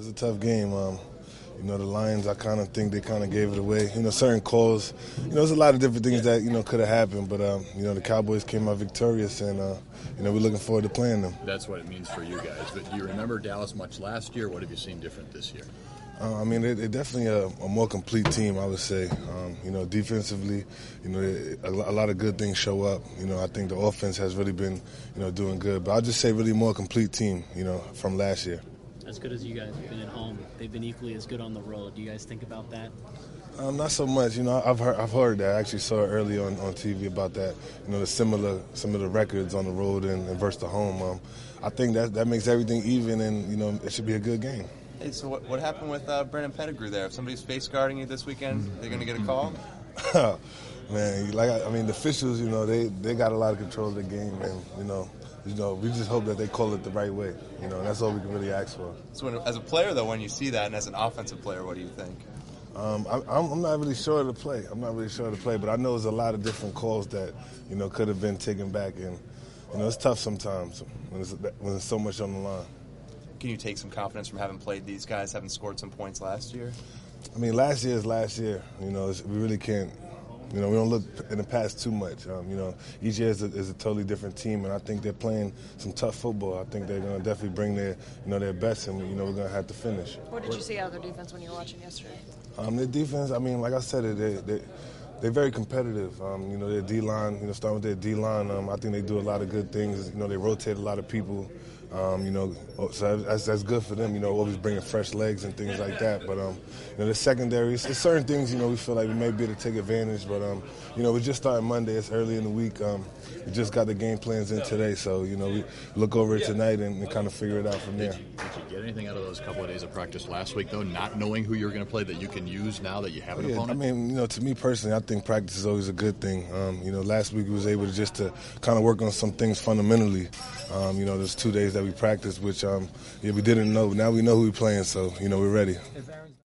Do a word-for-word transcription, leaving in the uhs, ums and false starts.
was a tough game. Um, you know, the Lions, I kind of think they kind of gave it away. You know, certain calls, you know, there's a lot of different things that, you know, could have happened. But, um, you know, the Cowboys came out victorious, and, uh, you know, we're looking forward to playing them. That's what it means for you guys. But do you remember Dallas much last year? What have you seen different this year? Uh, I mean, they're, they're definitely a, a more complete team, I would say. Um, you know, defensively, you know, a, a lot of good things show up. You know, I think the offense has really been, you know, doing good. But I'll just say really more complete team, you know, from last year. As good as you guys have been at home, they've been equally as good on the road. Do you guys think about that? Um, not so much. You know, I've heard, I've heard that. I actually saw it early on, on T V about that. You know, the similar similar records on the road and, and versus the home. Um, I think that that makes everything even, and you know, it should be a good game. Hey, so what, what happened with uh, Brandon Pettigrew there? If somebody's face guarding you this weekend, they're going to get a call? Man, like I, I mean, the officials, you know, they, they got a lot of control of the game, and you know, you know, we just hope that they call it the right way. You know, and that's all we can really ask for. So, when, as a player, though, when you see that, and as an offensive player, what do you think? Um, I, I'm, I'm not really sure of the play. I'm not really sure of the play, but I know there's a lot of different calls that you know could have been taken back, and you know, it's tough sometimes when it's, when there's so much on the line. Can you take some confidence from having played these guys, having scored some points last year? I mean, last year is last year. You know, it's, we really can't. You know, we don't look in the past too much. Um, you know, each year is a, is a totally different team, and I think they're playing some tough football. I think they're going to definitely bring their, you know, their best, and you know, we're going to have to finish. What did you see out of their defense when you were watching yesterday? Um, their defense, I mean, like I said, they they they're very competitive. Um, you know, their D line, you know, starting with their D line, um, I think they do a lot of good things. You know, they rotate a lot of people. Um, you know, so that's, that's good for them, you know, always bringing fresh legs and things like that. But, um, you know, the secondary, it's certain things, you know, we feel like we may be able to take advantage. But, um, you know, we're just starting Monday. It's early in the week. Um, we just got the game plans in today. So, you know, we look over it tonight and, and kind of figure it out from there. Did you, did you get anything out of those couple of days of practice last week, though, not knowing who you're going to play that you can use now that you have an yeah, opponent? I mean, you know, to me personally, I think practice is always a good thing. Um, you know, last week we was able to just to kind of work on some things fundamentally. Um, you know, there's two days that we practiced, which Um, yeah, we didn't know. Now we know who we're playing, so, you know, we're ready.